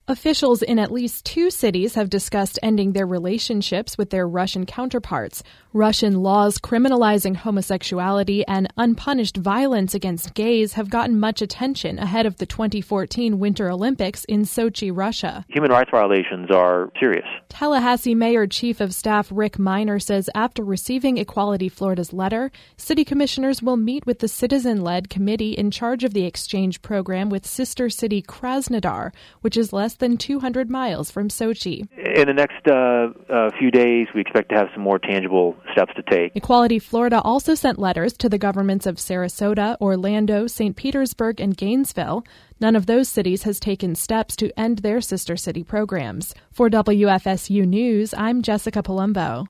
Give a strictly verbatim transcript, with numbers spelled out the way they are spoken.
Officials in at least two cities have discussed ending their relationships with their Russian counterparts. Russian laws criminalizing homosexuality and unpunished violence against gays have gotten much attention ahead of the twenty fourteen Winter Olympics in Sochi, Russia. Human rights violations are serious. Tallahassee Mayor Chief of Staff Rick Miner says after receiving Equality Florida's letter, city commissioners will meet with the citizen-led committee in charge of the exchange program with sister city Krasnodar, which is less than two hundred miles from Sochi. In the next uh, uh, few days, we expect to have some more tangible steps to take. Equality Florida also sent letters to the governments of Sarasota, Orlando, Saint Petersburg, and Gainesville. None of those cities has taken steps to end their sister city programs. For W F S U News, I'm Jessica Palumbo.